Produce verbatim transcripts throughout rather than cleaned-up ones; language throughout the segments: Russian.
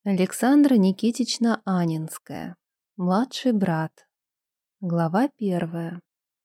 Александра Никитична Анинская. Младший брат. Глава первая.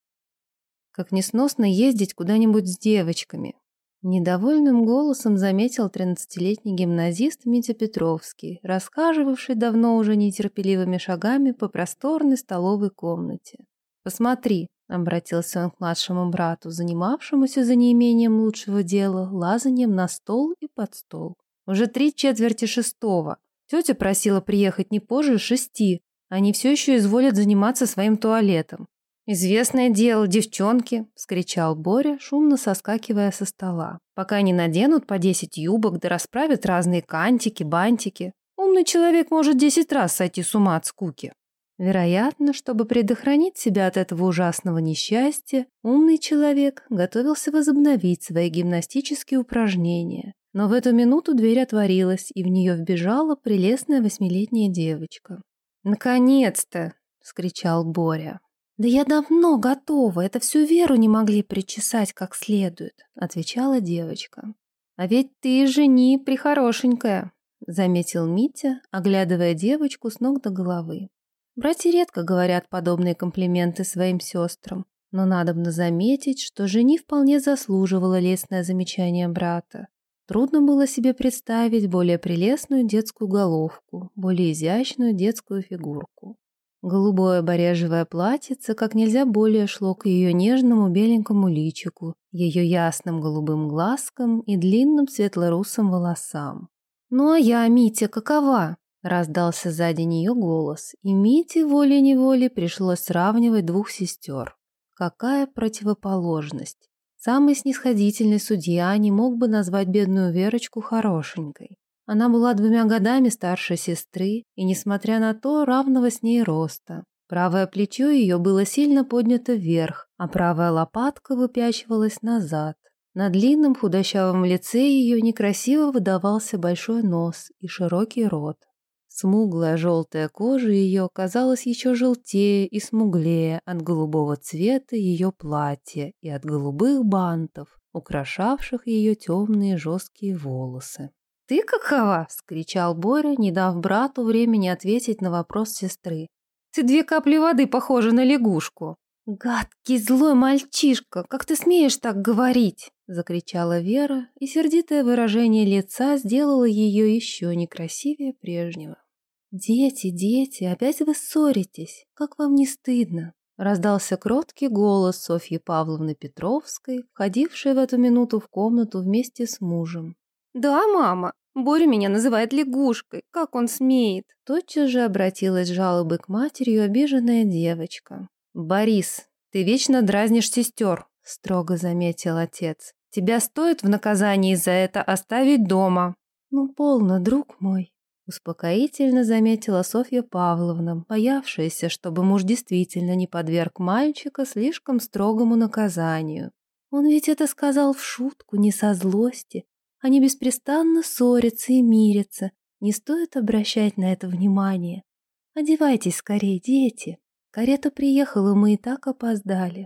Как несносно ездить куда-нибудь с девочками. Недовольным голосом заметил тринадцатилетний гимназист Митя Петровский, рассказывавший давно уже нетерпеливыми шагами по просторной столовой комнате. «Посмотри», — обратился он к младшему брату, занимавшемуся за неимением лучшего дела лазаньем на стол и под стол. «Уже три четверти шестого. Тетя просила приехать не позже шести. Они все еще изволят заниматься своим туалетом». «Известное дело, девчонки!» — вскричал Боря, шумно соскакивая со стола. «Пока они наденут по десять юбок, да расправят разные кантики, бантики. Умный человек может десять раз сойти с ума от скуки». Вероятно, чтобы предохранить себя от этого ужасного несчастья, умный человек готовился возобновить свои гимнастические упражнения. Но в эту минуту дверь отворилась, и в нее вбежала прелестная восьмилетняя девочка. «Наконец-то!» — вскричал Боря. «Да я давно готова, это всю Веру не могли причесать как следует», — отвечала девочка. «А ведь ты, жени, прихорошенькая», — заметил Митя, оглядывая девочку с ног до головы. Братья редко говорят подобные комплименты своим сестрам, но надобно заметить, что жени вполне заслуживала лестное замечание брата. Трудно было себе представить более прелестную детскую головку, более изящную детскую фигурку. Голубое барежевое платьице как нельзя более шло к ее нежному беленькому личику, ее ясным голубым глазкам и длинным светлорусым волосам. «Ну а я, Митя, какова?» — раздался сзади нее голос, и Мите волей-неволей пришлось сравнивать двух сестер. Какая противоположность! Самый снисходительный судья не мог бы назвать бедную Верочку хорошенькой. Она была двумя годами старше сестры и, несмотря на то, равного с ней роста. Правое плечо ее было сильно поднято вверх, а правая лопатка выпячивалась назад. На длинном худощавом лице ее некрасиво выдавался большой нос и широкий рот. Смуглая желтая кожа ее казалась еще желтее и смуглее от голубого цвета ее платья и от голубых бантов, украшавших ее темные жесткие волосы. «Ты какова?» — вскричал Боря, не дав брату времени ответить на вопрос сестры. «Ты две капли воды похожа на лягушку». «Гадкий злой мальчишка, как ты смеешь так говорить?» — закричала Вера, и сердитое выражение лица сделало ее еще некрасивее прежнего. «Дети, дети, опять вы ссоритесь, как вам не стыдно?» — раздался кроткий голос Софьи Павловны Петровской, входившей в эту минуту в комнату вместе с мужем. «Да, мама, Боря меня называет лягушкой, как он смеет?» Тотчас же обратилась с жалобой к матери обиженная девочка. «Борис, ты вечно дразнишь сестер», — строго заметил отец. «Тебя стоит в наказании за это оставить дома». «Ну, полно, друг мой», — успокоительно заметила Софья Павловна, боявшаяся, чтобы муж действительно не подверг мальчика слишком строгому наказанию. «Он ведь это сказал в шутку, не со злости. Они беспрестанно ссорятся и мирятся. Не стоит обращать на это внимание. Одевайтесь скорее, дети. Карета приехала, мы и так опоздали».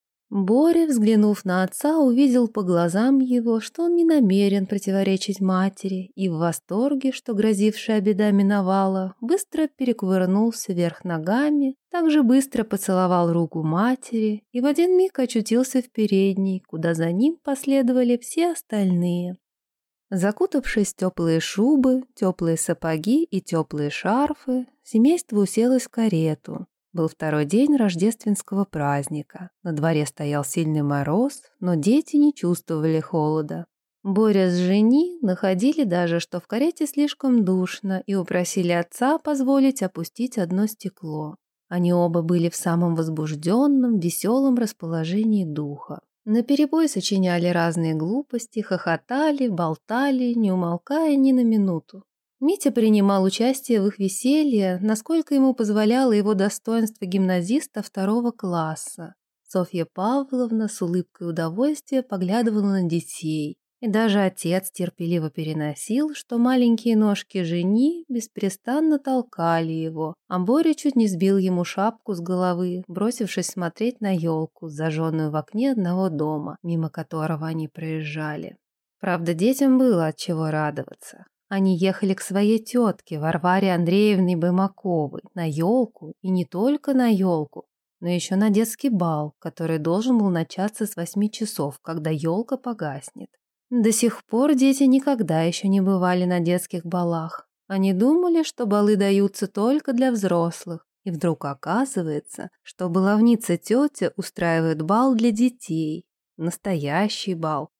Боря, взглянув на отца, увидел по глазам его, что он не намерен противоречить матери, и в восторге, что грозившая беда миновала, быстро перекувырнулся вверх ногами, также быстро поцеловал руку матери и в один миг очутился в передней, куда за ним последовали все остальные. Закутавшись в теплые шубы, теплые сапоги и теплые шарфы, семейство уселось в карету. Был второй день рождественского праздника. На дворе стоял сильный мороз, но дети не чувствовали холода. Боря с жени находили даже, что в карете слишком душно, и упросили отца позволить опустить одно стекло. Они оба были в самом возбужденном, веселом расположении духа. Наперебой сочиняли разные глупости, хохотали, болтали, не умолкая ни на минуту. Митя принимал участие в их веселье, насколько ему позволяло его достоинство гимназиста второго класса. Софья Павловна с улыбкой удовольствия поглядывала на детей, и даже отец терпеливо переносил, что маленькие ножки жени беспрестанно толкали его, а Боря чуть не сбил ему шапку с головы, бросившись смотреть на елку, зажженную в окне одного дома, мимо которого они проезжали. Правда, детям было от чего радоваться. Они ехали к своей тетке Варваре Андреевне Баймаковой на елку, и не только на елку, но еще на детский бал, который должен был начаться с восьми часов, когда елка погаснет. До сих пор дети никогда еще не бывали на детских балах. Они думали, что балы даются только для взрослых, и вдруг оказывается, что баловница тетя устраивает бал для детей. Настоящий бал,